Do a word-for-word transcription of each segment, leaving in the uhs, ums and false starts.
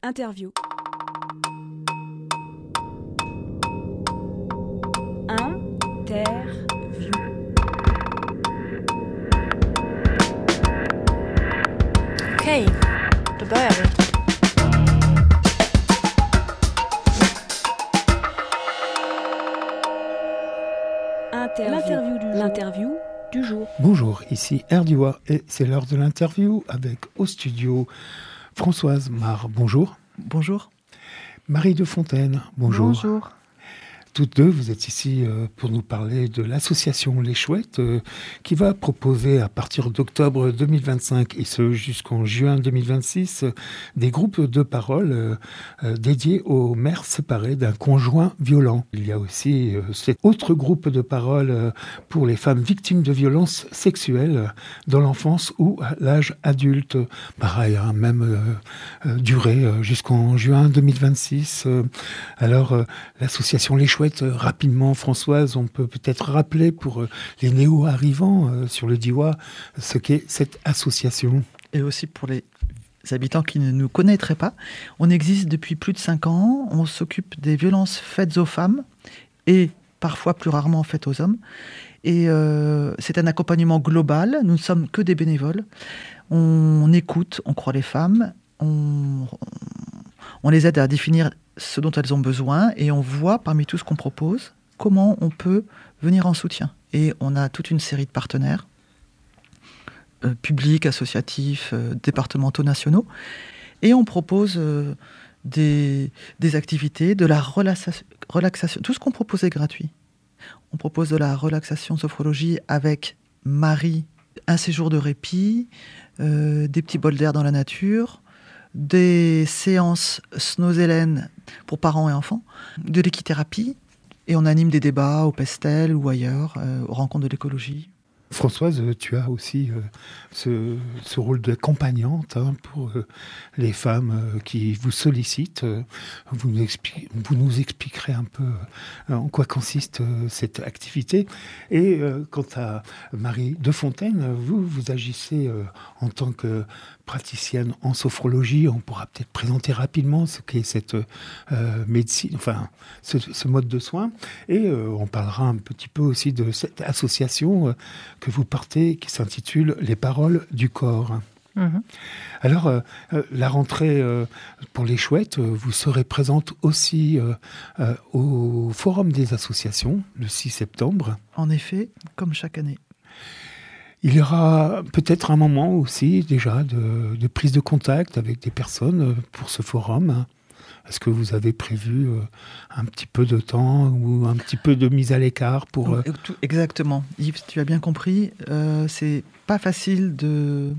Interview. Interview. Okej, då börjar vi. Interview. L'interview du jour. L'interview du jour. Bonjour, ici Erdiois et c'est l'heure de l'interview avec au studio Françoise Mar. Bonjour. Bonjour. Marie de Fontaine. Bonjour. Bonjour. Toutes deux, vous êtes ici euh, pour nous parler de l'association Les Chouettes euh, qui va proposer à partir d'octobre deux mille vingt-cinq et ce jusqu'en juin deux mille vingt-six euh, des groupes de parole euh, euh, dédiés aux mères séparées d'un conjoint violent. Il y a aussi euh, cet autre groupe de parole euh, pour les femmes victimes de violences sexuelles euh, dans l'enfance ou à l'âge adulte. Pareil, hein, même euh, euh, durée euh, jusqu'en juin deux mille vingt-six. Euh, alors, euh, l'association Les Chouettes, rapidement, Françoise, on peut peut-être rappeler pour les néo-arrivants euh, sur le Diois ce qu'est cette association. Et aussi pour les habitants qui ne nous connaîtraient pas, on existe depuis plus de cinq ans, on s'occupe des violences faites aux femmes et parfois plus rarement faites aux hommes. Et euh, c'est un accompagnement global, nous ne sommes que des bénévoles. On, on écoute, on croit les femmes, on, on les aide à définir ce dont elles ont besoin et on voit parmi tout ce qu'on propose comment on peut venir en soutien. Et on a toute une série de partenaires euh, publics, associatifs, euh, départementaux, nationaux et on propose euh, des, des activités, de la relaxa- relaxation. Tout ce qu'on propose est gratuit. On propose de la relaxation sophrologie avec Marie, un séjour de répit, euh, des petits bols d'air dans la nature, des séances Snozelen pour parents et enfants, de l'équithérapie, et on anime des débats au Pestel ou ailleurs, euh, aux rencontres de l'écologie. Françoise, tu as aussi euh, ce, ce rôle d'accompagnante hein, pour euh, les femmes euh, qui vous sollicitent. Euh, vous, nous expli- vous nous expliquerez un peu euh, en quoi consiste euh, cette activité. Et euh, quant à Marie de Fontaine, vous, vous agissez euh, en tant que praticienne en sophrologie. On pourra peut-être présenter rapidement ce qu'est cette euh, médecine, enfin ce, ce mode de soins. Et euh, on parlera un petit peu aussi de cette association euh, que vous portez, qui s'intitule Les Paroles du Corps. Mmh. Alors, euh, euh, la rentrée euh, pour les Chouettes, euh, vous serez présente aussi euh, euh, au Forum des associations, le six septembre. En effet, comme chaque année. Il y aura peut-être un moment aussi déjà de, de prise de contact avec des personnes pour ce forum. Est-ce que vous avez prévu euh, un petit peu de temps ou un petit peu de mise à l'écart pour... Euh... Exactement. Yves, tu as bien compris. Euh, c'est pas facile de...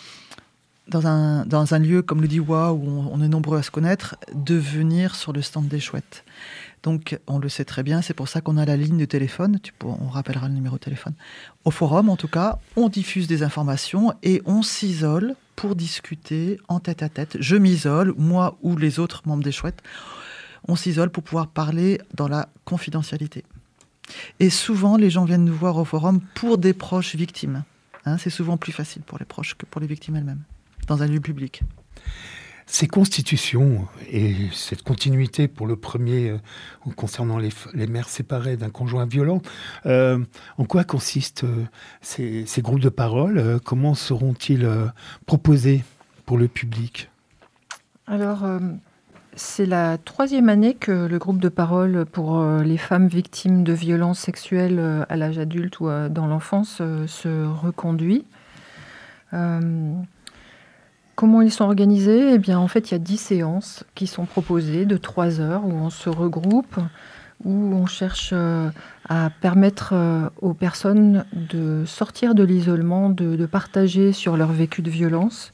Dans un, dans un lieu comme le Diois, où on, on est nombreux à se connaître, de venir sur le stand des Chouettes. Donc, on le sait très bien, c'est pour ça qu'on a la ligne de téléphone, tu peux, on rappellera le numéro de téléphone. Au forum, en tout cas, on diffuse des informations et on s'isole pour discuter en tête-à-tête. Je m'isole, moi ou les autres membres des Chouettes, on s'isole pour pouvoir parler dans la confidentialité. Et souvent, les gens viennent nous voir au forum pour des proches victimes. Hein, c'est souvent plus facile pour les proches que pour les victimes elles-mêmes, dans un lieu public. Ces constitutions et cette continuité pour le premier euh, concernant les, les mères séparées d'un conjoint violent, euh, en quoi consistent euh, ces, ces groupes de parole euh, Comment seront-ils euh, proposés pour le public ? Alors, euh, c'est la troisième année que le groupe de parole pour euh, les femmes victimes de violences sexuelles euh, à l'âge adulte ou euh, dans l'enfance euh, se reconduit. Euh, Comment ils sont organisés ? Eh bien, en fait, il y a dix séances qui sont proposées de trois heures où on se regroupe, où on cherche euh, à permettre euh, aux personnes de sortir de l'isolement, de, de partager sur leur vécu de violence,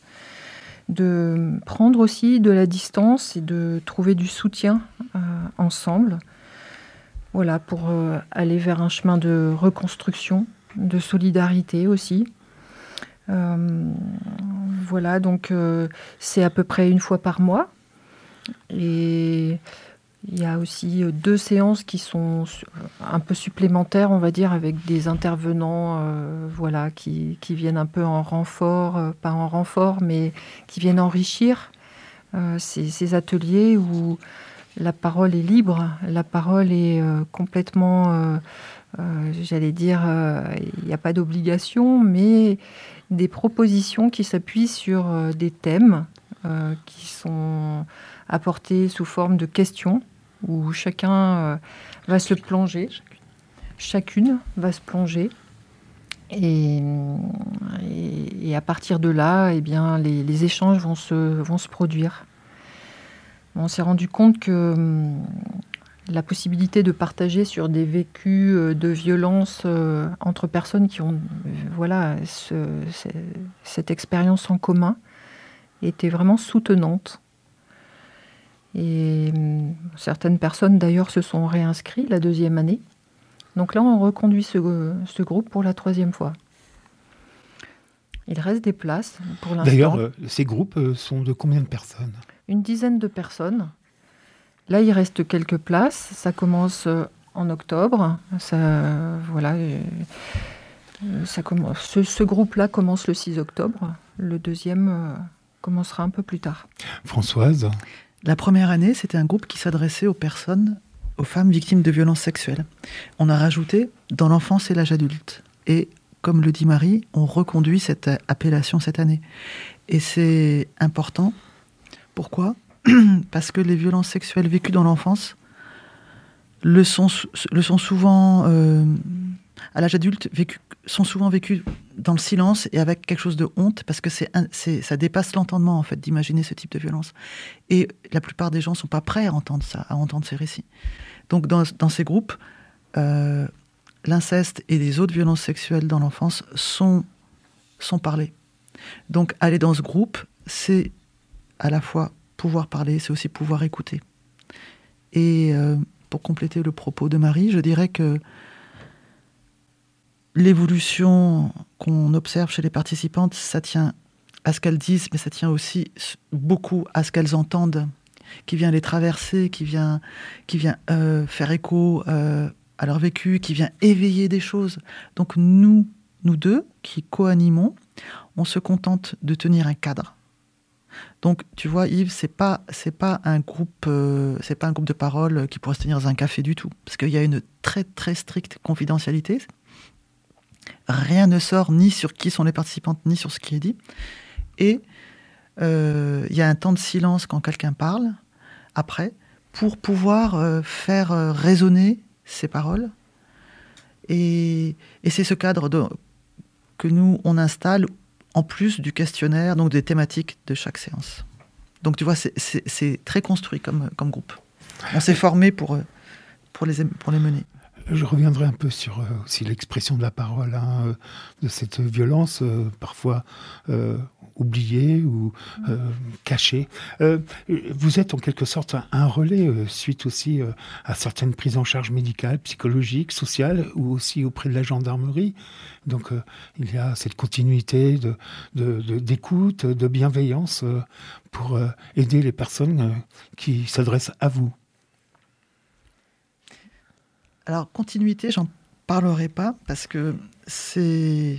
de prendre aussi de la distance et de trouver du soutien euh, ensemble. Voilà, pour euh, aller vers un chemin de reconstruction, de solidarité aussi. Euh, voilà, donc euh, c'est à peu près une fois par mois. Et il y a aussi deux séances qui sont un peu supplémentaires, on va dire, avec des intervenants euh, voilà, qui, qui viennent un peu en renfort, euh, pas en renfort, mais qui viennent enrichir euh, ces, ces ateliers où la parole est libre, la parole est euh, complètement, euh, euh, j'allais dire, euh, il n'y a pas d'obligation, mais des propositions qui s'appuient sur euh, des thèmes euh, qui sont apportés sous forme de questions, où chacun euh, va se plonger, chacune va se plonger. Et, et, et à partir de là, eh bien, les, les échanges vont se, vont se produire. On s'est rendu compte que hum, la possibilité de partager sur des vécus euh, de violence euh, entre personnes qui ont euh, voilà, ce, ce, cette expérience en commun était vraiment soutenante. Et hum, certaines personnes, d'ailleurs, se sont réinscrites la deuxième année. Donc là, on reconduit ce, ce groupe pour la troisième fois. Il reste des places pour l'instant. D'ailleurs, euh, ces groupes euh, sont de combien de personnes ? Une dizaine de personnes. Là, il reste quelques places. Ça commence en octobre. Ça, voilà, euh, ça commence, ce, ce groupe-là commence le six octobre. Le deuxième euh, commencera un peu plus tard. Françoise ? La première année, c'était un groupe qui s'adressait aux personnes, aux femmes victimes de violences sexuelles. On a rajouté dans l'enfance et l'âge adulte. Et comme le dit Marie, on reconduit cette appellation cette année. Et c'est important. Pourquoi ? Parce que les violences sexuelles vécues dans l'enfance le sont, le sont souvent, euh, à l'âge adulte, vécu, sont souvent vécues dans le silence et avec quelque chose de honte, parce que c'est, c'est, ça dépasse l'entendement, en fait, d'imaginer ce type de violence. Et la plupart des gens ne sont pas prêts à entendre ça, à entendre ces récits. Donc, dans, dans ces groupes, euh, l'inceste et les autres violences sexuelles dans l'enfance sont, sont parlées. Donc, aller dans ce groupe, c'est à la fois pouvoir parler, c'est aussi pouvoir écouter. Et euh, pour compléter le propos de Marie, je dirais que l'évolution qu'on observe chez les participantes, ça tient à ce qu'elles disent, mais ça tient aussi beaucoup à ce qu'elles entendent, qui vient les traverser, qui vient, qui vient euh, faire écho euh, à leur vécu, qui vient éveiller des choses. Donc nous, nous deux, qui co-animons, on se contente de tenir un cadre. Donc, tu vois, Yves, c'est pas, c'est pas un groupe, euh, c'est pas un groupe de parole qui pourrait se tenir dans un café du tout, parce qu'il y a une très très stricte confidentialité. Rien ne sort ni sur qui sont les participantes, ni sur ce qui est dit. Et euh, il y a un temps de silence quand quelqu'un parle, après, pour pouvoir euh, faire euh, résonner ces paroles. Et, et c'est ce cadre de, que nous, on installe en plus du questionnaire, donc des thématiques de chaque séance. Donc tu vois, c'est, c'est, c'est très construit comme, comme groupe. On s'est formé pour, pour, les, pour les mener. Je reviendrai un peu sur euh, aussi l'expression de la parole, hein, euh, de cette violence, euh, parfois euh, oubliée ou euh, cachée. Euh, vous êtes en quelque sorte un, un relais, euh, suite aussi euh, à certaines prises en charge médicales, psychologiques, sociales, ou aussi auprès de la gendarmerie. Donc euh, il y a cette continuité de, de, de, d'écoute, de bienveillance euh, pour euh, aider les personnes euh, qui s'adressent à vous. Alors, continuité, j'en parlerai pas, parce que c'est...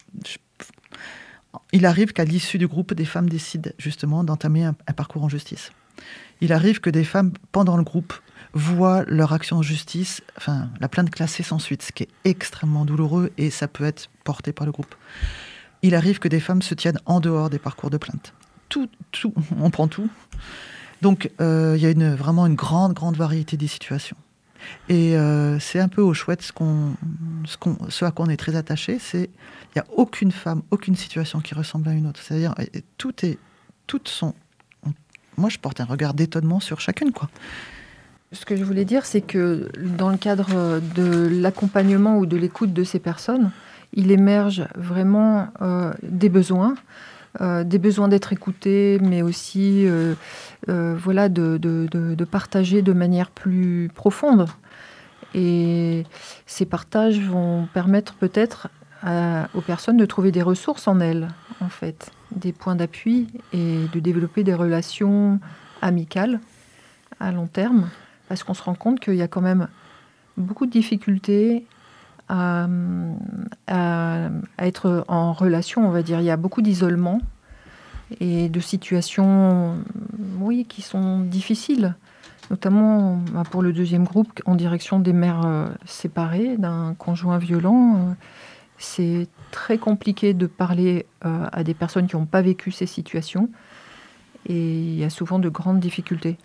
Il arrive qu'à l'issue du groupe, des femmes décident justement d'entamer un, un parcours en justice. Il arrive que des femmes, pendant le groupe, voient leur action en justice, enfin, la plainte classée sans suite, ce qui est extrêmement douloureux, et ça peut être porté par le groupe. Il arrive que des femmes se tiennent en dehors des parcours de plainte. Tout, tout, on prend tout. Donc, euh, il y a une, vraiment une grande, grande variété des situations. Et euh, c'est un peu au chouette ce, qu'on, ce, qu'on, ce à quoi on est très attaché, c'est il n'y a aucune femme, aucune situation qui ressemble à une autre. C'est-à-dire, tout est, toutes sont... Moi, je porte un regard d'étonnement sur chacune, quoi. Ce que je voulais dire, c'est que dans le cadre de l'accompagnement ou de l'écoute de ces personnes, il émerge vraiment euh, des besoins, euh, des besoins d'être écoutés, mais aussi euh, euh, voilà, de, de, de, de partager de manière plus profonde. Et ces partages vont permettre peut-être à, aux personnes de trouver des ressources en elles, en fait, des points d'appui et de développer des relations amicales à long terme, parce qu'on se rend compte qu'il y a quand même beaucoup de difficultés à, à, à être en relation, on va dire. Il y a beaucoup d'isolement et de situations, oui, qui sont difficiles, notamment bah, pour le deuxième groupe en direction des mères euh, séparées d'un conjoint violent. Euh, c'est très compliqué de parler euh, à des personnes qui n'ont pas vécu ces situations, et il y a souvent de grandes difficultés.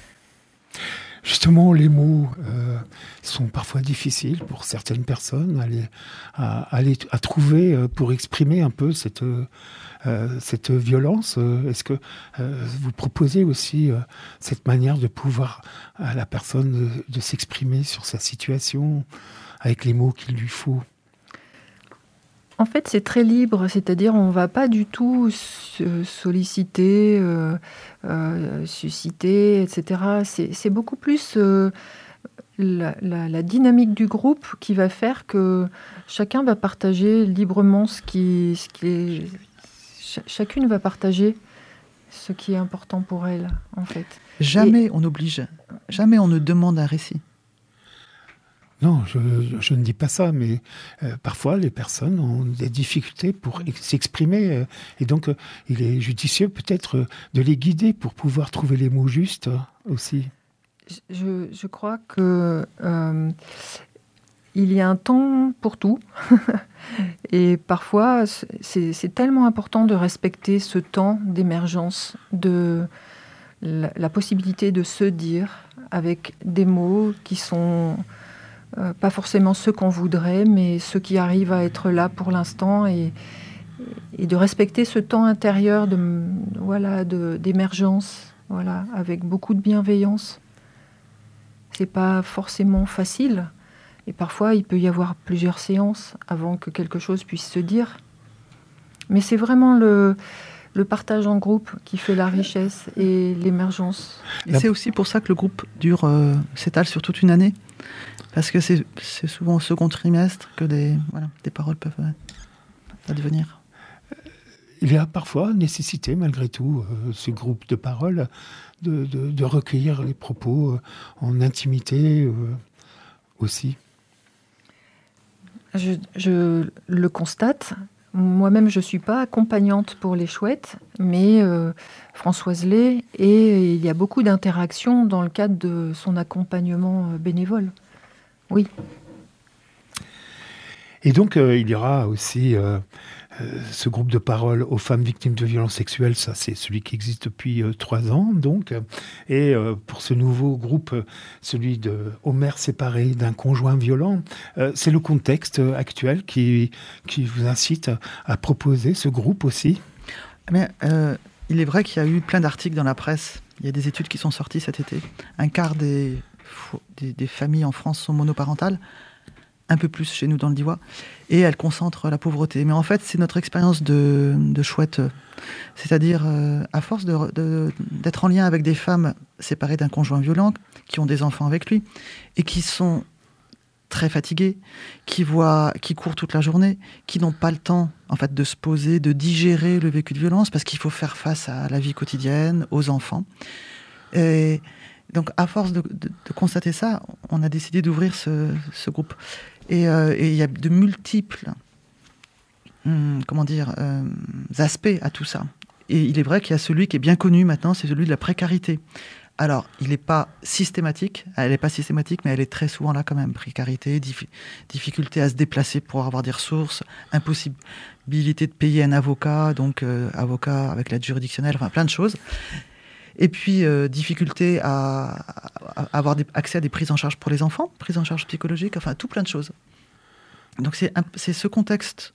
Justement, les mots euh, sont parfois difficiles pour certaines personnes à, les, à, à, les, à trouver euh, pour exprimer un peu cette, euh, cette violence. Est-ce que euh, vous proposez aussi euh, cette manière de pouvoir à la personne de, de s'exprimer sur sa situation avec les mots qu'il lui faut ? En fait, c'est très libre, c'est-à-dire on ne va pas du tout solliciter, euh, euh, susciter, et cetera. C'est, c'est beaucoup plus euh, la, la, la dynamique du groupe qui va faire que chacun va partager librement ce qui, ce qui est... Ch- chacune va partager ce qui est important pour elle, en fait. Jamais Et... on oblige, jamais on ne demande un récit. Non, je, je ne dis pas ça, mais euh, parfois les personnes ont des difficultés pour ex- s'exprimer euh, et donc euh, il est judicieux peut-être euh, de les guider pour pouvoir trouver les mots justes euh, aussi. Je, je crois que euh, il y a un temps pour tout et parfois c'est, c'est tellement important de respecter ce temps d'émergence, de la, la possibilité de se dire avec des mots qui sont Euh, pas forcément ceux qu'on voudrait, mais ceux qui arrivent à être là pour l'instant, et, et de respecter ce temps intérieur de, voilà, de, d'émergence, voilà, avec beaucoup de bienveillance. C'est pas forcément facile, et parfois il peut y avoir plusieurs séances avant que quelque chose puisse se dire. Mais c'est vraiment le, le partage en groupe qui fait la richesse et l'émergence. Et c'est aussi pour ça que le groupe dure, euh, s'étale sur toute une année. Parce que c'est, c'est souvent au second trimestre que des, voilà, des paroles peuvent euh, advenir. Il y a parfois nécessité, malgré tout, euh, ce groupe de paroles, de, de, de recueillir les propos euh, en intimité euh, aussi. Je, je le constate. Moi-même, je ne suis pas accompagnante pour les chouettes, mais euh, Françoise l'est, et il y a beaucoup d'interactions dans le cadre de son accompagnement bénévole. Oui. Et donc, euh, il y aura aussi euh, euh, ce groupe de parole aux femmes victimes de violences sexuelles. Ça, c'est celui qui existe depuis euh, trois ans, donc. Et euh, pour ce nouveau groupe, euh, celui de aux mères séparées d'un conjoint violent, euh, c'est le contexte actuel qui, qui vous incite à, à proposer ce groupe aussi. Mais euh, il est vrai qu'il y a eu plein d'articles dans la presse. Il y a des études qui sont sorties cet été. Un quart des... Des, des familles en France sont monoparentales, un peu plus chez nous dans le Diois, et elles concentrent la pauvreté. Mais en fait, c'est notre expérience de, de chouette. C'est-à-dire, euh, à force de, de, d'être en lien avec des femmes séparées d'un conjoint violent, qui ont des enfants avec lui, et qui sont très fatiguées, qui, voient, qui courent toute la journée, qui n'ont pas le temps en fait, de se poser, de digérer le vécu de violence, parce qu'il faut faire face à la vie quotidienne, aux enfants. Et donc, à force de, de, de constater ça, on a décidé d'ouvrir ce, ce groupe. Et euh, et il y a de multiples hum, comment dire, euh, aspects à tout ça. Et il est vrai qu'il y a celui qui est bien connu maintenant, c'est celui de la précarité. Alors, il n'est pas systématique, elle n'est pas systématique, mais elle est très souvent là quand même. Précarité, dif- difficulté à se déplacer pour avoir des ressources, impossibilité de payer un avocat, donc euh, avocat avec l'aide juridictionnelle, enfin plein de choses. Et puis, euh, difficulté à, à avoir des, accès à des prises en charge pour les enfants, prises en charge psychologiques, enfin, tout plein de choses. Donc, c'est, un, c'est ce contexte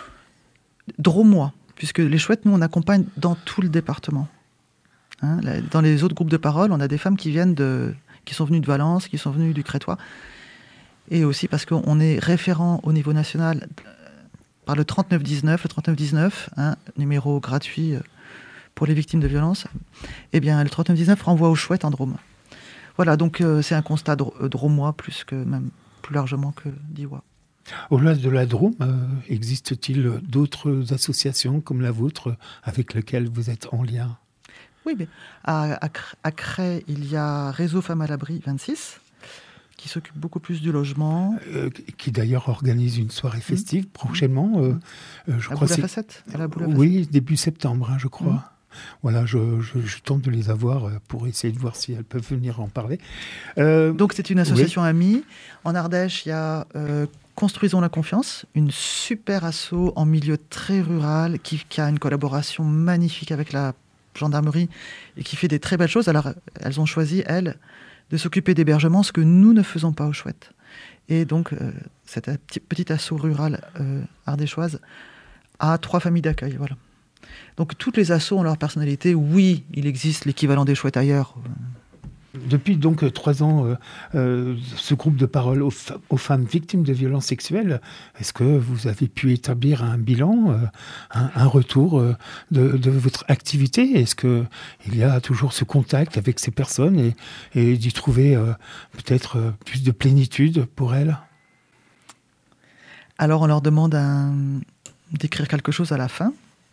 drômois, puisque les chouettes, nous, on accompagne dans tout le département. Hein, là, dans les autres groupes de parole, on a des femmes qui viennent de, qui sont venues de Valence, qui sont venues du Crétois, et aussi parce qu'on est référent au niveau national par le trente-neuf dix-neuf, le trente-neuf dix-neuf, hein, numéro gratuit pour les victimes de violences, eh bien, le trente-neuf dix-neuf renvoie aux chouettes en Drôme. Voilà, donc euh, c'est un constat dr- drômois plus que même plus largement que diois. Au-delà de la Drôme, euh, existe-t-il d'autres associations comme la vôtre avec lesquelles vous êtes en lien ? Oui, mais à, à, à Cray, il y a Réseau Femmes à l'Abri vingt-six, qui s'occupe beaucoup plus du logement. Euh, qui d'ailleurs organise une soirée festive mmh. prochainement. Euh, euh, je la crois boule à c'est... facettes. À la boule à oui, facettes. début septembre, hein, je crois. voilà, je, je, je tente de les avoir pour essayer de voir si elles peuvent venir en parler. Euh, Donc c'est une association oui. amie. En Ardèche, il y a euh, Construisons la confiance, une super asso en milieu très rural qui, qui a une collaboration magnifique avec la gendarmerie et qui fait des très belles choses. Alors elles ont choisi, elles, de s'occuper d'hébergement, ce que nous ne faisons pas aux Chouettes. Et donc euh, cette petite asso rurale euh, ardéchoise a trois familles d'accueil, voilà. Donc toutes les assos ont leur personnalité. Oui, il existe l'équivalent des Chouettes ailleurs. Depuis donc trois ans, euh, euh, ce groupe de parole aux, fa- aux femmes victimes de violences sexuelles, est-ce que vous avez pu établir un bilan, euh, un, un retour euh, de, de votre activité ? Est-ce qu'il y a toujours ce contact avec ces personnes et, et d'y trouver euh, peut-être euh, plus de plénitude pour elles ? Alors on leur demande un, d'écrire quelque chose à la fin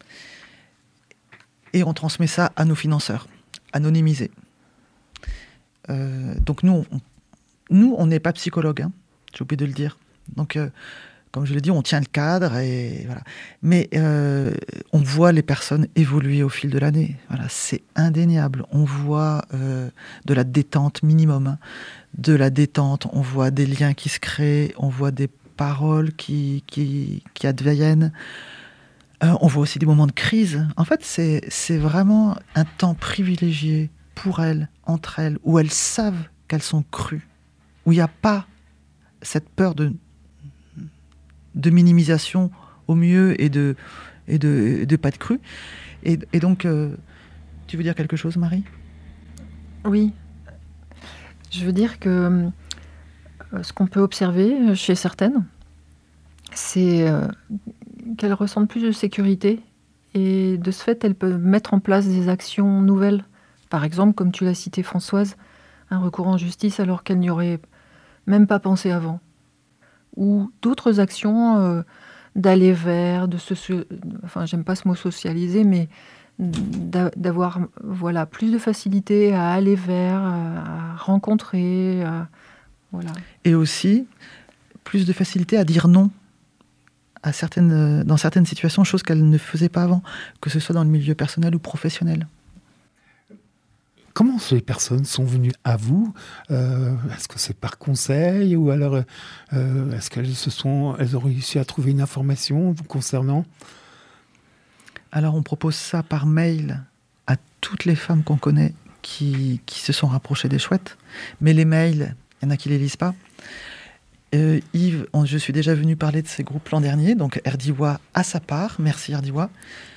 et on transmet ça à nos financeurs, anonymisé. Euh, donc nous, on, nous, on n'est pas psychologue, hein, j'ai oublié de le dire. Donc, euh, comme je l'ai dit, on tient le cadre et voilà. Mais euh, on voit les personnes évoluer au fil de l'année. Voilà, c'est indéniable. On voit euh, de la détente minimum, hein, de la détente. On voit des liens qui se créent. On voit des paroles qui qui, qui adviennent. Euh, on voit aussi des moments de crise. En fait, c'est c'est vraiment un temps privilégié pour elles, entre elles, où elles savent qu'elles sont crues, où il n'y a pas cette peur de, de minimisation au mieux et de, et de, de pas de cru. Et, et donc, euh, tu veux dire quelque chose, Marie ? Oui. Je veux dire que euh, ce qu'on peut observer chez certaines, c'est euh, qu'elles ressentent plus de sécurité et de ce fait, elles peuvent mettre en place des actions nouvelles. Par exemple, comme tu l'as cité Françoise, un recours en justice alors qu'elle n'y aurait même pas pensé avant. Ou d'autres actions euh, d'aller vers, de se, enfin j'aime pas ce mot socialiser, mais d'avoir voilà, plus de facilité à aller vers, à rencontrer, à, voilà. Et aussi, plus de facilité à dire non à certaines, dans certaines situations, chose qu'elles ne faisaient pas avant, que ce soit dans le milieu personnel ou professionnel. Comment ces personnes sont venues à vous ? euh, Est-ce que c'est par conseil ou alors euh, est-ce qu'elles se sont, elles ont réussi à trouver une information vous concernant ? Alors on propose ça par mail à toutes les femmes qu'on connaît qui, qui se sont rapprochées des Chouettes. Mais les mails, il y en a qui les lisent pas. Euh, Yves, on, je suis déjà venu parler de ces groupes l'an dernier, donc Erdiwa a sa part. Merci Erdiwa.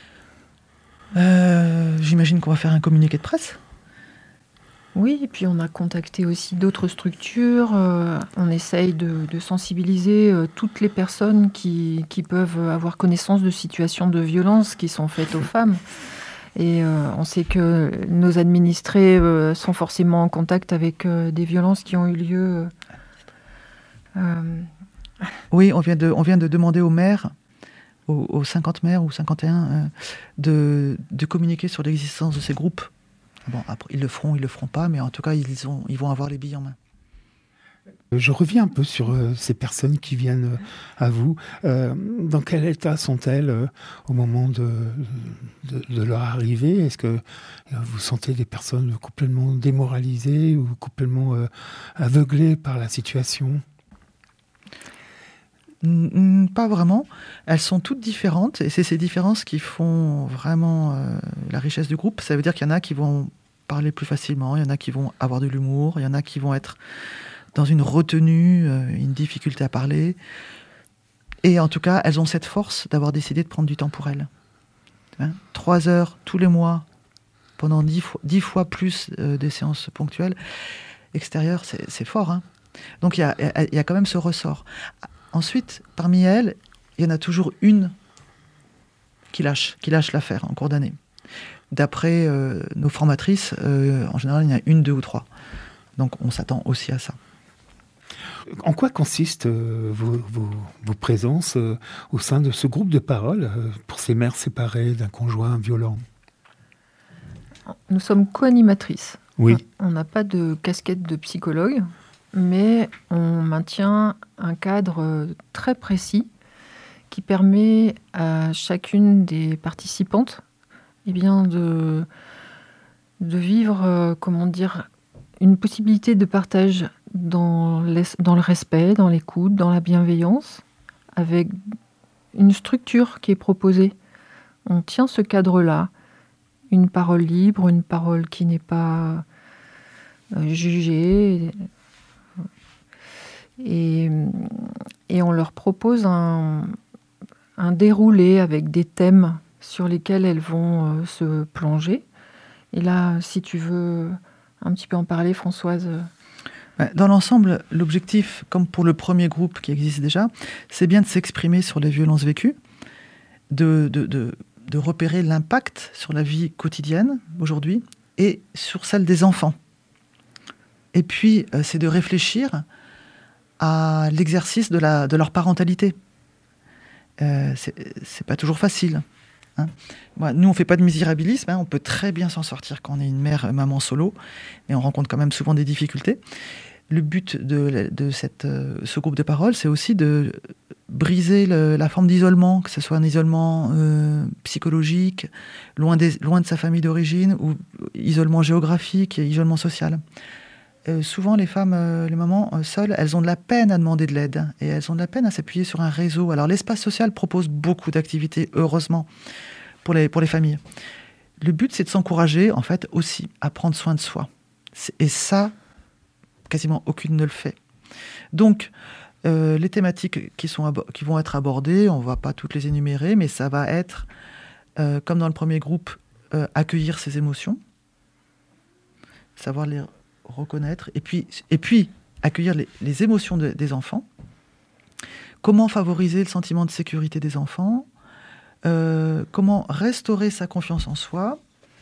Euh, j'imagine qu'on va faire un communiqué de presse. Oui, et puis on a contacté aussi d'autres structures. Euh, on essaye de, de sensibiliser euh, toutes les personnes qui, qui peuvent avoir connaissance de situations de violence qui sont faites aux femmes. Et euh, on sait que nos administrés euh, sont forcément en contact avec euh, des violences qui ont eu lieu. Euh... Oui, on vient, de, on vient de demander aux maires, aux, aux cinquante maires ou cinquante et un, euh, de, de communiquer sur l'existence de ces groupes. Bon, après, ils le feront, ils le feront pas, mais en tout cas, ils, ont, ils vont avoir les billes en main. Je reviens un peu sur euh, ces personnes qui viennent euh, à vous. Euh, dans quel état sont-elles euh, au moment de, de, de leur arrivée ? Est-ce que euh, vous sentez des personnes complètement démoralisées ou complètement euh, aveuglées par la situation ? Pas vraiment. Elles sont toutes différentes et c'est ces différences qui font vraiment euh, la richesse du groupe. Ça veut dire qu'il y en a qui vont parler plus facilement, il y en a qui vont avoir de l'humour, il y en a qui vont être dans une retenue, euh, une difficulté à parler. Et en tout cas, elles ont cette force d'avoir décidé de prendre du temps pour elles. Hein, trois heures tous les mois, pendant dix fois, dix fois plus euh, des séances ponctuelles extérieures, c'est, c'est fort. Hein. Donc il y a, y a quand même ce ressort. Ensuite, parmi elles, il y en a toujours une qui lâche, qui lâche l'affaire en cours d'année. D'après euh, nos formatrices, euh, en général, il y en a une, deux ou trois. Donc on s'attend aussi à ça. En quoi consistent euh, vos, vos, vos présences euh, au sein de ce groupe de parole euh, pour ces mères séparées d'un conjoint violent ? Nous sommes co-animatrices. Oui. On n'a pas de casquette de psychologue, mais on maintient un cadre très précis qui permet à chacune des participantes eh bien de, de vivre, euh, comment dire, une possibilité de partage dans, dans le respect, dans l'écoute, dans la bienveillance, avec une structure qui est proposée. On tient ce cadre-là, une parole libre, une parole qui n'est pas euh, jugée, et, et on leur propose un, un déroulé avec des thèmes sur lesquels elles vont euh, se plonger. Et là, si tu veux un petit peu en parler, Françoise. Dans l'ensemble, l'objectif, comme pour le premier groupe qui existe déjà, c'est bien de s'exprimer sur les violences vécues, de, de, de, de repérer l'impact sur la vie quotidienne aujourd'hui et sur celle des enfants. Et puis, euh, c'est de réfléchir à l'exercice de, la, de leur parentalité. Euh, c'est, c'est pas toujours facile. Hein. Bon, nous, on fait pas de misérabilisme, hein, on peut très bien s'en sortir quand on est une mère, maman solo, mais on rencontre quand même souvent des difficultés. Le but de, de cette, ce groupe de parole, c'est aussi de briser le, la forme d'isolement, que ce soit un isolement euh, psychologique, loin, des, loin de sa famille d'origine, ou isolement géographique et isolement social. Euh, souvent, les femmes, euh, les mamans euh, seules, elles ont de la peine à demander de l'aide, et elles ont de la peine à s'appuyer sur un réseau. Alors, l'espace social propose beaucoup d'activités, heureusement, pour les, pour les familles. Le but, c'est de s'encourager, en fait, aussi à prendre soin de soi. Et ça, quasiment aucune ne le fait. Donc, euh, les thématiques qui, sont abo- qui vont être abordées, on ne va pas toutes les énumérer, mais ça va être, euh, comme dans le premier groupe, euh, accueillir ses émotions, savoir les reconnaître, et puis, et puis accueillir les, les émotions de, des enfants, comment favoriser le sentiment de sécurité des enfants, euh, comment restaurer sa confiance en soi.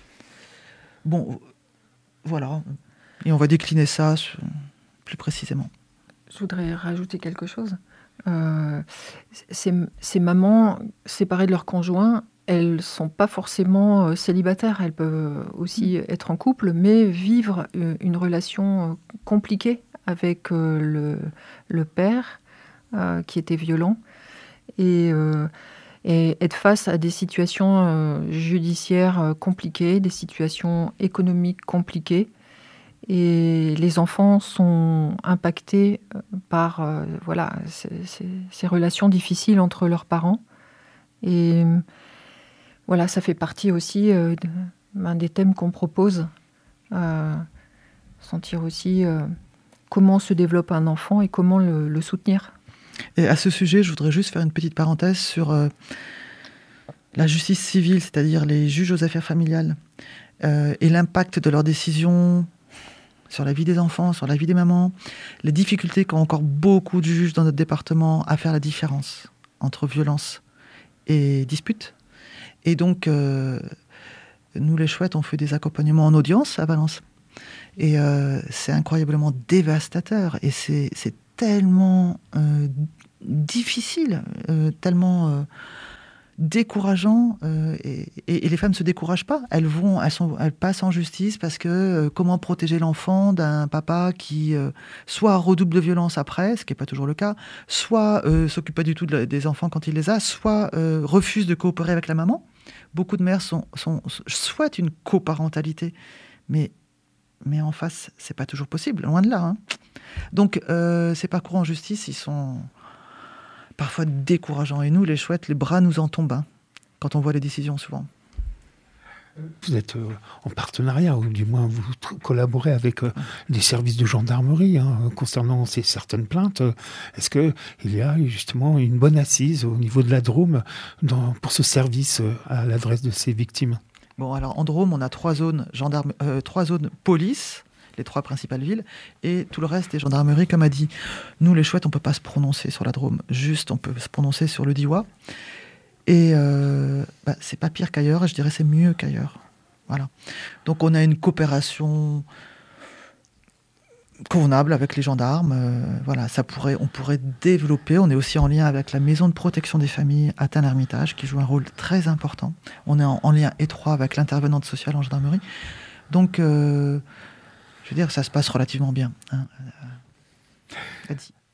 Bon, voilà. Et on va décliner ça plus précisément. Je voudrais rajouter quelque chose. Euh, ces, ces mamans séparées de leur conjoint, elles ne sont pas forcément célibataires. Elles peuvent aussi être en couple, mais vivre une relation compliquée avec le, le père euh, qui était violent. Et, euh, et être face à des situations euh, judiciaires compliquées, des situations économiques compliquées. Et les enfants sont impactés par euh, voilà, ces, ces, ces relations difficiles entre leurs parents. Et voilà, ça fait partie aussi euh, de, ben, des thèmes qu'on propose. Euh, sentir aussi euh, comment se développe un enfant et comment le, le soutenir. Et à ce sujet, je voudrais juste faire une petite parenthèse sur euh, la justice civile, c'est-à-dire les juges aux affaires familiales, euh, et l'impact de leurs décisions sur la vie des enfants, sur la vie des mamans, les difficultés qu'ont encore beaucoup de juges dans notre département à faire la différence entre violence et dispute. Et donc, euh, nous les chouettes, on fait des accompagnements en audience à Valence. Et euh, c'est incroyablement dévastateur. Et c'est, c'est tellement euh, difficile, euh, tellement euh, décourageant. Euh, et, et, et les femmes ne se découragent pas. Elles, vont, elles, sont, elles passent en justice parce que euh, comment protéger l'enfant d'un papa qui euh, soit redouble de violence après, ce qui n'est pas toujours le cas, soit euh, s'occupe pas du tout de, des enfants quand il les a, soit euh, refuse de coopérer avec la maman. Beaucoup de mères sont, sont, souhaitent une coparentalité, mais, mais en face, c'est pas toujours possible, loin de là. Hein. Donc, euh, ces parcours en justice, ils sont parfois décourageants. Et nous, les chouettes, les bras nous en tombent hein, quand on voit les décisions, souvent. Vous êtes euh, en partenariat, ou du moins vous tr- collaborez avec euh, les services de gendarmerie hein, concernant ces certaines plaintes. Est-ce qu'il y a justement une bonne assise au niveau de la Drôme dans, pour ce service euh, à l'adresse de ces victimes ? Bon, alors en Drôme, on a trois zones, gendarme, euh, trois zones police, les trois principales villes, et tout le reste est gendarmerie, comme a dit. Nous, les chouettes, on ne peut pas se prononcer sur la Drôme. Juste, on peut se prononcer sur le Diois. Et euh, bah, c'est pas pire qu'ailleurs, et je dirais c'est mieux qu'ailleurs. Voilà. Donc on a une coopération convenable avec les gendarmes. Euh, voilà, ça pourrait, on pourrait développer. On est aussi en lien avec la maison de protection des familles à Tain-l'Hermitage, qui joue un rôle très important. On est en, en lien étroit avec l'intervenante sociale en gendarmerie. Donc, euh, je veux dire, ça se passe relativement bien. Hein. Euh,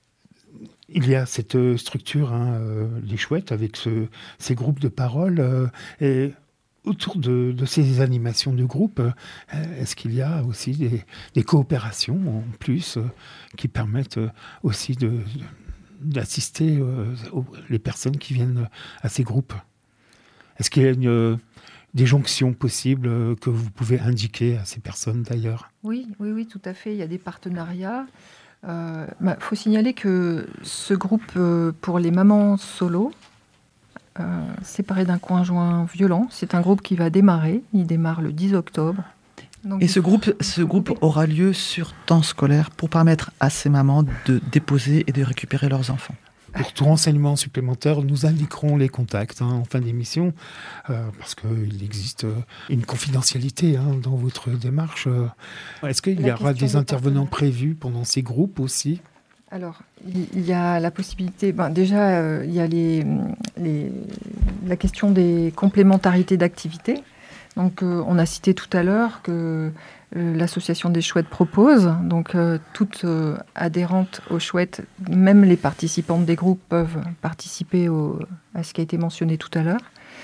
Il y a cette structure, hein, euh, les chouettes, avec ce, ces groupes de parole. Euh, et autour de, de ces animations de groupe, est-ce qu'il y a aussi des, des coopérations en plus euh, qui permettent euh, aussi de, de, d'assister euh, aux, les personnes qui viennent à ces groupes? Est-ce qu'il y a une, euh, des jonctions possibles euh, que vous pouvez indiquer à ces personnes d'ailleurs? Oui, oui, oui, tout à fait. Il y a des partenariats. Il euh, bah, faut signaler que ce groupe euh, pour les mamans solo, euh, séparées d'un conjoint violent, c'est un groupe qui va démarrer. Il démarre le dix octobre. Donc, et ce groupe, ce groupe aura lieu sur temps scolaire pour permettre à ces mamans de déposer et de récupérer leurs enfants. Pour tout renseignement supplémentaire, nous indiquerons les contacts hein, en fin d'émission, euh, parce qu'il existe une confidentialité hein, dans votre démarche. Est-ce qu'il y aura des intervenants prévus pendant ces groupes aussi? Alors, il y a la possibilité... Ben, déjà, euh, il y a les, les, la question des complémentarités d'activités. Donc, euh, on a cité tout à l'heure que l'association des chouettes propose, donc euh, toutes euh, adhérentes aux chouettes, même les participantes des groupes peuvent participer au, à ce qui a été mentionné tout à l'heure.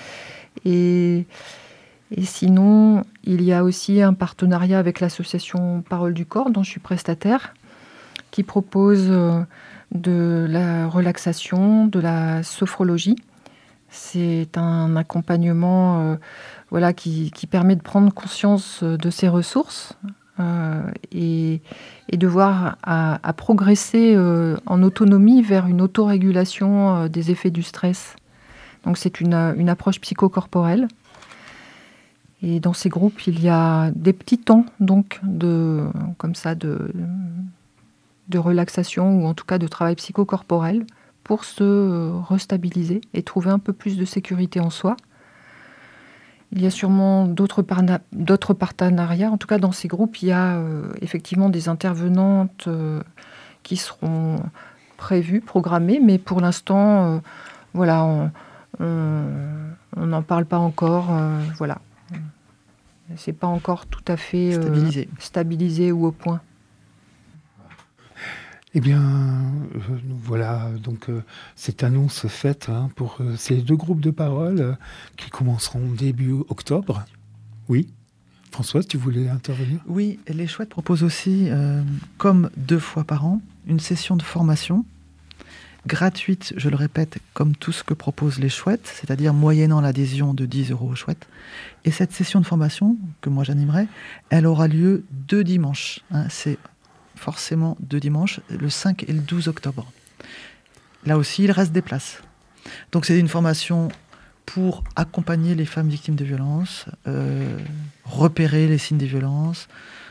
Et, et sinon, il y a aussi un partenariat avec l'association Parole du Corps, dont je suis prestataire, qui propose euh, de la relaxation, de la sophrologie. C'est un accompagnement euh, voilà, qui, qui permet de prendre conscience de ses ressources euh, et, et de voir à, à progresser euh, en autonomie vers une autorégulation euh, des effets du stress. Donc c'est une, une approche psychocorporelle. Et dans ces groupes, il y a des petits temps donc, de, comme ça, de, de relaxation ou en tout cas de travail psychocorporel pour se restabiliser et trouver un peu plus de sécurité en soi. Il y a sûrement d'autres, parna- d'autres partenariats. En tout cas, dans ces groupes, il y a euh, effectivement des intervenantes euh, qui seront prévues, programmées, mais pour l'instant, euh, voilà, on n'en parle pas encore. Euh, voilà. C'est pas encore tout à fait euh, stabilisé. stabilisé ou au point. Eh bien, euh, voilà, donc euh, cette annonce faite hein, pour euh, ces deux groupes de parole euh, qui commenceront début octobre. Oui, Françoise, tu voulais intervenir? Oui, les chouettes proposent aussi, euh, comme deux fois par an, une session de formation gratuite, je le répète, comme tout ce que proposent les chouettes, c'est-à-dire moyennant l'adhésion de dix euros aux chouettes. Et cette session de formation, que moi j'animerai, elle aura lieu deux dimanches. Hein, c'est forcément deux dimanches, le cinq et le douze octobre. Là aussi, il reste des places. Donc c'est une formation pour accompagner les femmes victimes de violences, euh, repérer les signes des violences,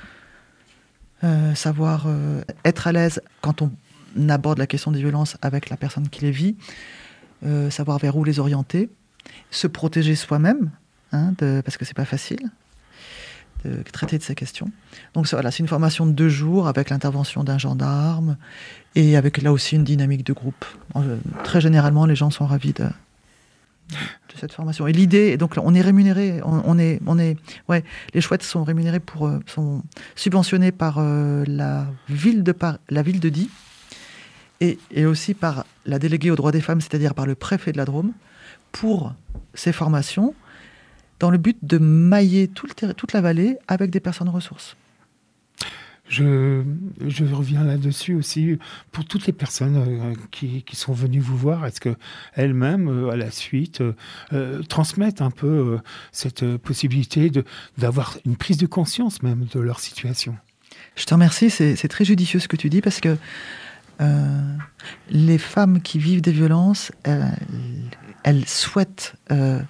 euh, savoir euh, être à l'aise quand on aborde la question des violences avec la personne qui les vit, euh, savoir vers où les orienter, se protéger soi-même, hein, de, parce que c'est pas facile de traiter de ces questions. Donc voilà, c'est une formation de deux jours avec l'intervention d'un gendarme et avec là aussi une dynamique de groupe. Très généralement, les gens sont ravis de, de cette formation. Et l'idée, donc on est rémunéré, on, on est, on est, ouais, les chouettes sont rémunérés pour, sont subventionnés par euh, la ville de par, la ville de Die et, et aussi par la déléguée aux droits des femmes, c'est-à-dire par le préfet de la Drôme, pour ces formations, dans le but de mailler tout le terri- toute la vallée avec des personnes ressources. Je, je reviens là-dessus aussi. Pour toutes les personnes euh, qui, qui sont venues vous voir, est-ce qu'elles-mêmes, euh, à la suite, euh, transmettent un peu euh, cette euh, possibilité de, d'avoir une prise de conscience même de leur situation? Je te remercie, c'est, c'est très judicieux ce que tu dis, parce que euh, les femmes qui vivent des violences, elles, elles souhaitent euh,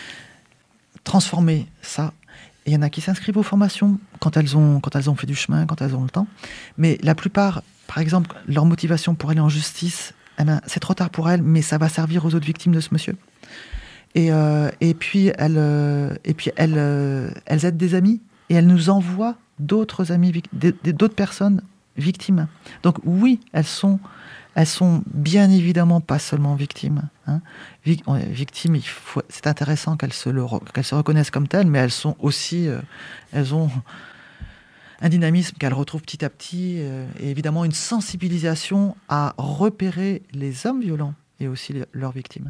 transformer ça. Il y en a qui s'inscrivent aux formations quand elles ont, quand elles ont fait du chemin, quand elles ont le temps. Mais la plupart, par exemple, leur motivation pour aller en justice, eh ben, c'est trop tard pour elles, mais ça va servir aux autres victimes de ce monsieur. Et, euh, et puis, elles, euh, et puis elles, euh, elles aident des amis et elles nous envoient d'autres amis, d'autres personnes victimes. Donc oui, elles sont... Elles sont bien évidemment pas seulement victimes. Hein. Victimes, il faut, c'est intéressant qu'elles se, le, qu'elles se reconnaissent comme telles, mais elles sont aussi, euh, elles ont un dynamisme qu'elles retrouvent petit à petit, euh, et évidemment une sensibilisation à repérer les hommes violents et aussi les, leurs victimes.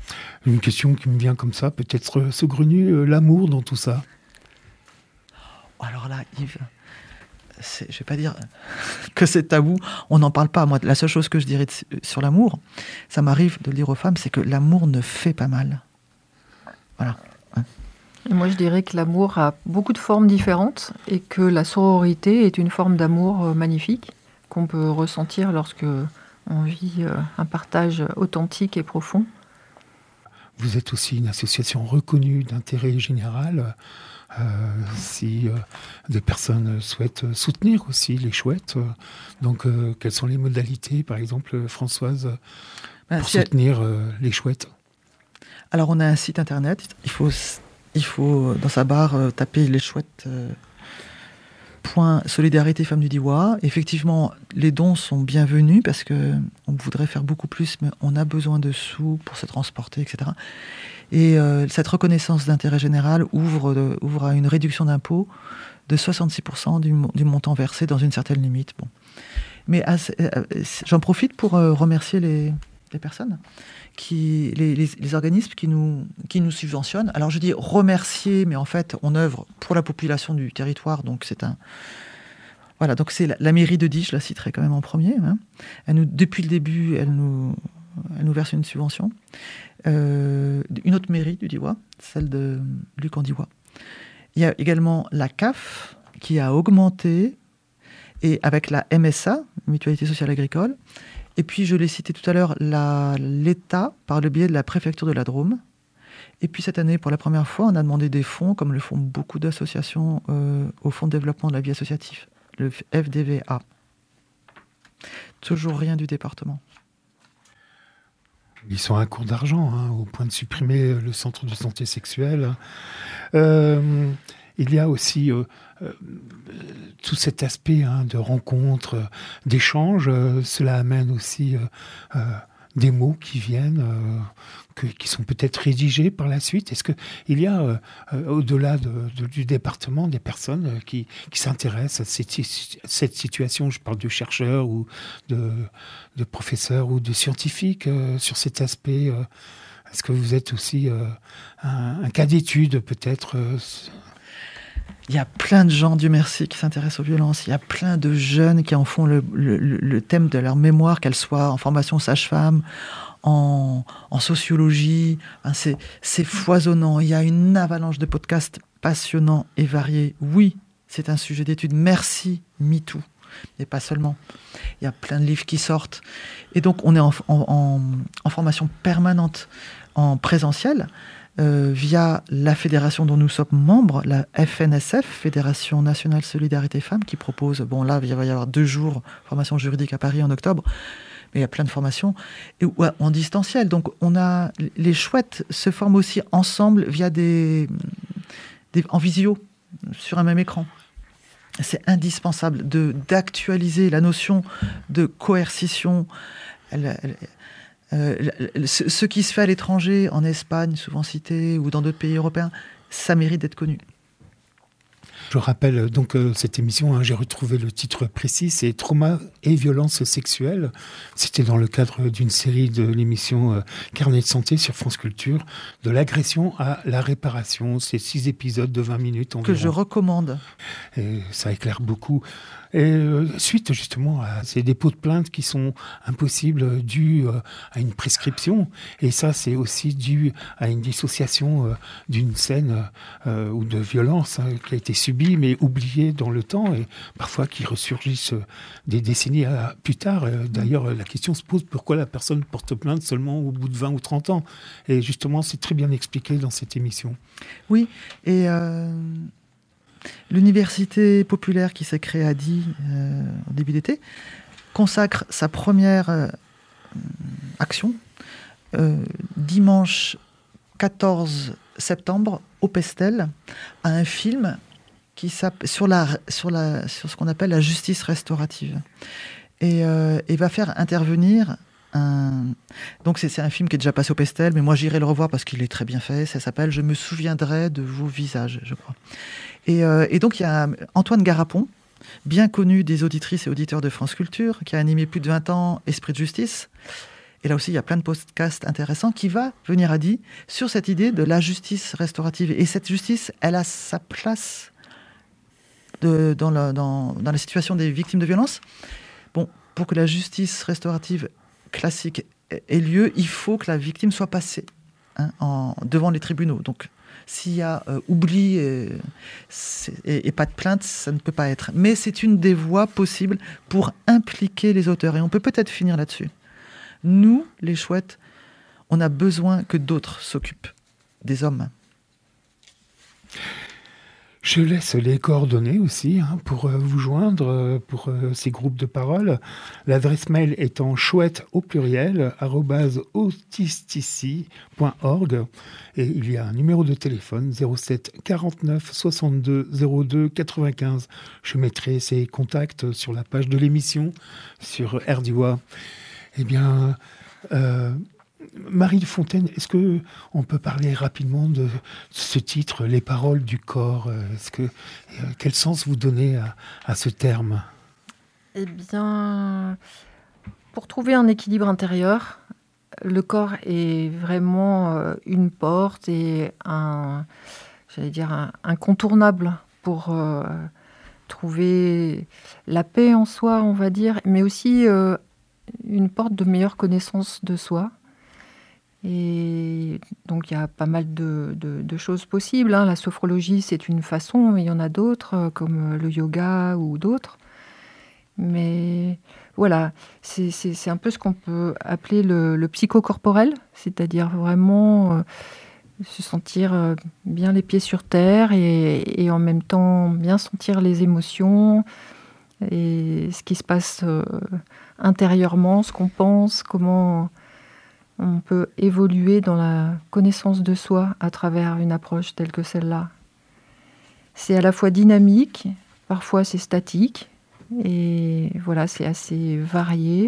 Une question qui me vient comme ça, peut-être saugrenue, euh, l'amour dans tout ça. Alors là, Yves, c'est, je ne vais pas dire que c'est tabou, on n'en parle pas. Moi, la seule chose que je dirais de, sur l'amour, ça m'arrive de le dire aux femmes, c'est que l'amour ne fait pas mal. Voilà. Et moi, je dirais que l'amour a beaucoup de formes différentes et que la sororité est une forme d'amour magnifique qu'on peut ressentir lorsque on vit un partage authentique et profond. Vous êtes aussi une association reconnue d'intérêt général. Euh, si euh, des personnes souhaitent soutenir aussi les chouettes, euh, donc euh, quelles sont les modalités, par exemple, Françoise, ben, pour si soutenir elle... euh, les chouettes? Alors, on a un site internet. Il faut, il faut dans sa barre, euh, taper les chouettes. Euh, point Solidarité Femmes du Diois. Effectivement, les dons sont bienvenus parce qu'on voudrait faire beaucoup plus, mais on a besoin de sous pour se transporter, et cetera. Et euh, cette reconnaissance d'intérêt général ouvre, de, ouvre à une réduction d'impôt de soixante-six pour cent du, du montant versé dans une certaine limite. Bon. Mais à, euh, j'en profite pour euh, remercier les, les personnes, qui, les, les, les organismes qui nous, qui nous subventionnent. Alors je dis remercier, mais en fait on œuvre pour la population du territoire, donc c'est un... Voilà, donc c'est la, la mairie de Die, je la citerai quand même en premier. Hein. Elle nous, depuis le début, elle nous, elle nous verse une subvention. Euh, une autre mairie du Diois, celle de Luc-en-Diois. Il y a également la C A F qui a augmenté, et avec la M S A, Mutualité Sociale Agricole. Et puis, je l'ai cité tout à l'heure, la, l'État, par le biais de la préfecture de la Drôme. Et puis, cette année, pour la première fois, on a demandé des fonds, comme le font beaucoup d'associations, euh, au Fonds de développement de la vie associative, le F D V A. Toujours rien du département. Ils sont à un court d'argent, hein, au point de supprimer le centre de santé sexuelle. Euh, il y a aussi euh, euh, tout cet aspect hein, de rencontre, d'échange. Euh, cela amène aussi euh, euh, des mots qui viennent, euh, que, qui sont peut-être rédigés par la suite. Est-ce qu'il y a, euh, euh, au-delà de, de, du département, des personnes euh, qui, qui s'intéressent à cette, cette situation? Je parle de chercheurs ou de, de professeurs ou de scientifiques euh, sur cet aspect. Euh, est-ce que vous êtes aussi euh, un, un cas d'étude, peut-être euh, Il y a plein de gens, Dieu merci, qui s'intéressent aux violences. Il y a plein de jeunes qui en font le, le, le thème de leur mémoire, qu'elles soient en formation sage-femme, en, en sociologie. Enfin, c'est, c'est foisonnant. Il y a une avalanche de podcasts passionnants et variés. Oui, c'est un sujet d'étude. Merci, MeToo. Mais pas seulement. Il y a plein de livres qui sortent. Et donc, on est en, en, en, en formation permanente, en présentiel, Euh, via la fédération dont nous sommes membres, la F N S F, Fédération Nationale Solidarité Femmes, qui propose, bon là, il va y avoir deux jours, formation juridique à Paris en octobre, mais il y a plein de formations, et, ouais, en distanciel. Donc, on a, les chouettes se forment aussi ensemble via des, des en visio, sur un même écran. C'est indispensable de, d'actualiser la notion de coercition. Elle, elle, Euh, ce, ce qui se fait à l'étranger, en Espagne, souvent cité, ou dans d'autres pays européens, ça mérite d'être connu. Je rappelle donc euh, cette émission, hein, j'ai retrouvé le titre précis, c'est Trauma et violence sexuelle. C'était dans le cadre d'une série de l'émission euh, Carnet de santé sur France Culture, de l'agression à la réparation. C'est six épisodes de vingt minutes environ. Que je recommande. Et ça éclaire beaucoup. Et euh, suite justement à ces dépôts de plaintes qui sont impossibles dus euh, à une prescription, et ça c'est aussi dû à une dissociation euh, d'une scène euh, ou de violence hein, qui a été subie mais oubliée dans le temps et parfois qui ressurgissent euh, des décennies à, plus tard. Euh, d'ailleurs la question se pose pourquoi la personne porte plainte seulement au bout de vingt ou trente ans, et justement c'est très bien expliqué dans cette émission. Oui, et... Euh... L'université populaire qui s'est créée à Die euh, au début d'été consacre sa première euh, action euh, dimanche quatorze septembre au Pestel à un film qui sur, la, sur, la, sur ce qu'on appelle la justice restaurative. Et, euh, et va faire intervenir un... Donc c'est, c'est un film qui est déjà passé au Pestel, mais moi j'irai le revoir parce qu'il est très bien fait. Ça s'appelle « Je me souviendrai de vos visages », je crois. Et, euh, et donc, il y a Antoine Garapon, bien connu des auditrices et auditeurs de France Culture, qui a animé plus de vingt ans Esprit de justice. Et là aussi, il y a plein de podcasts intéressants qui va venir à dire sur cette idée de la justice restaurative. Et cette justice, elle a sa place de, dans, la, dans, dans la situation des victimes de violences. Bon, pour que la justice restaurative classique ait lieu, il faut que la victime soit passée hein, en, devant les tribunaux. Donc, s'il y a euh, oubli et, et, et pas de plainte, ça ne peut pas être. Mais c'est une des voies possibles pour impliquer les auteurs. Et on peut peut-être finir là-dessus. Nous, les chouettes, on a besoin que d'autres s'occupent des hommes. Je laisse les coordonnées aussi hein, pour euh, vous joindre euh, pour euh, ces groupes de parole. L'adresse mail étant chouette au pluriel arobase autisticity point org et il y a un numéro de téléphone zéro sept quarante-neuf soixante-deux zéro deux quatre-vingt-quinze. Je mettrai ces contacts sur la page de l'émission sur R D I W A. Eh bien, euh, Marie de Fontaine, est-ce que on peut parler rapidement de ce titre, Les paroles du corps? Est-ce que, quel sens vous donnez à, à ce terme? Eh bien, pour trouver un équilibre intérieur, le corps est vraiment une porte et un, j'allais dire, un incontournable pour euh, trouver la paix en soi, on va dire, mais aussi euh, une porte de meilleure connaissance de soi. Et donc, il y a pas mal de, de, de choses possibles. Hein. La sophrologie, c'est une façon, mais il y en a d'autres, comme le yoga ou d'autres. Mais voilà, c'est, c'est, c'est un peu ce qu'on peut appeler le, le psychocorporel, c'est-à-dire vraiment euh, se sentir euh, bien les pieds sur terre et, et en même temps bien sentir les émotions et ce qui se passe euh, intérieurement, ce qu'on pense, comment on peut évoluer dans la connaissance de soi à travers une approche telle que celle-là. C'est à la fois dynamique, parfois c'est statique, et voilà, c'est assez varié.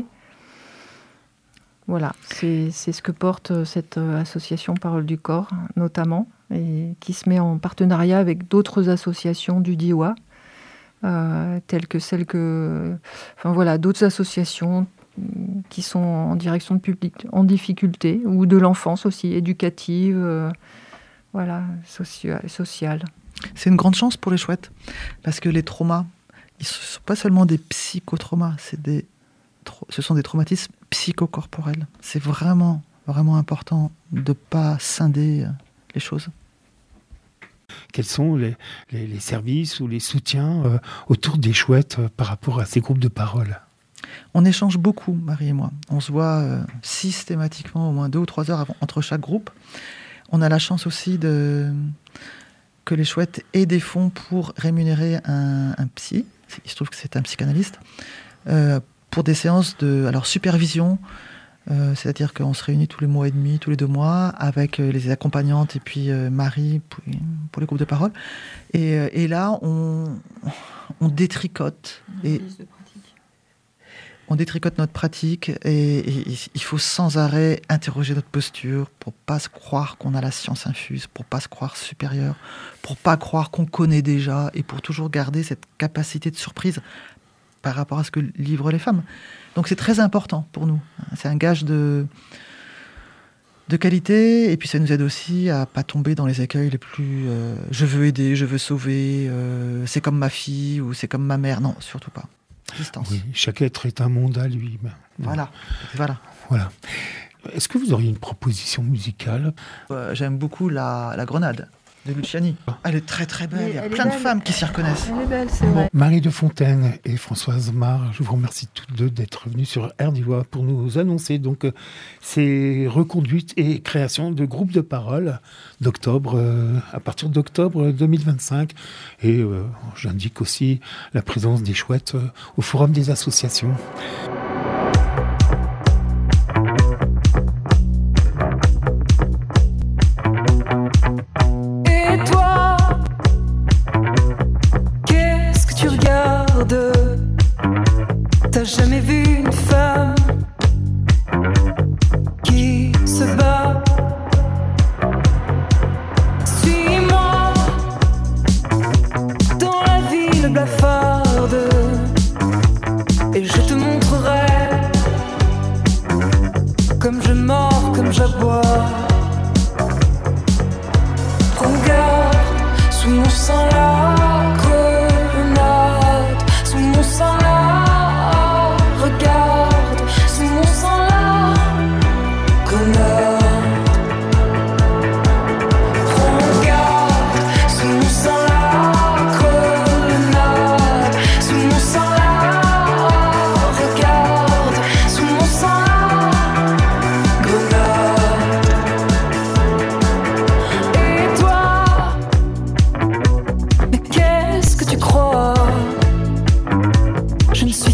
Voilà, c'est, c'est ce que porte cette association Parole du Corps, notamment, et qui se met en partenariat avec d'autres associations du D I W A, euh, telles que celles que... Enfin voilà, d'autres associations qui sont en direction de public en difficulté, ou de l'enfance aussi, éducative, euh, voilà, socia- sociale. C'est une grande chance pour les chouettes, parce que les traumas, ils ne sont pas seulement des psychotraumas, c'est des, ce sont des traumatismes psychocorporels. C'est vraiment, vraiment important de ne pas scinder les choses. Quels sont les, les, les services ou les soutiens euh, autour des chouettes euh, par rapport à ces groupes de parole ? On échange beaucoup, Marie et moi. On se voit euh, systématiquement au moins deux ou trois heures avant, entre chaque groupe. On a la chance aussi de, que les chouettes aient des fonds pour rémunérer un, un psy. Il se trouve que c'est un psychanalyste. Euh, pour des séances de alors, supervision, euh, c'est-à-dire qu'on se réunit tous les mois et demi, tous les deux mois, avec euh, les accompagnantes et puis euh, Marie pour, pour les groupes de parole. Et, euh, et là, on, on détricote. Et, On détricote notre pratique et, et, et il faut sans arrêt interroger notre posture pour pas se croire qu'on a la science infuse, pour pas se croire supérieur, pour pas croire qu'on connaît déjà et pour toujours garder cette capacité de surprise par rapport à ce que livrent les femmes. Donc c'est très important pour nous. C'est un gage de, de qualité et puis ça nous aide aussi à pas tomber dans les écueils les plus euh, « je veux aider, je veux sauver, euh, c'est comme ma fille ou c'est comme ma mère ». Non, surtout pas. Distance. Oui, chaque être est un monde à lui. Voilà, voilà. Voilà. Est-ce que vous auriez une proposition musicale ? euh, J'aime beaucoup la, la Grenade de Luciani. Elle est très très belle. Mais Il y a elle plein est de belle. femmes qui s'y reconnaissent. Elle est belle, c'est vrai. Marie de Fontaine et Françoise Marr, je vous remercie toutes deux d'être venues sur R D I W A pour nous annoncer donc euh, ces reconduites et créations de groupes de parole d'octobre, euh, à partir d'octobre deux mille vingt-cinq. Et euh, j'indique aussi la présence des chouettes euh, au Forum des associations. T'as jamais vu une femme qui se bat? Suis-moi dans la ville blafarde et je te montrerai comme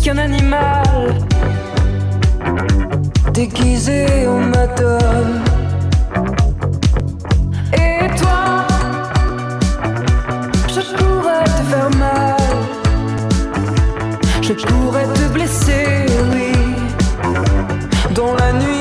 qu'un animal déguisé en madone. Et toi, je pourrais te faire mal, je pourrais te blesser, oui, dans la nuit.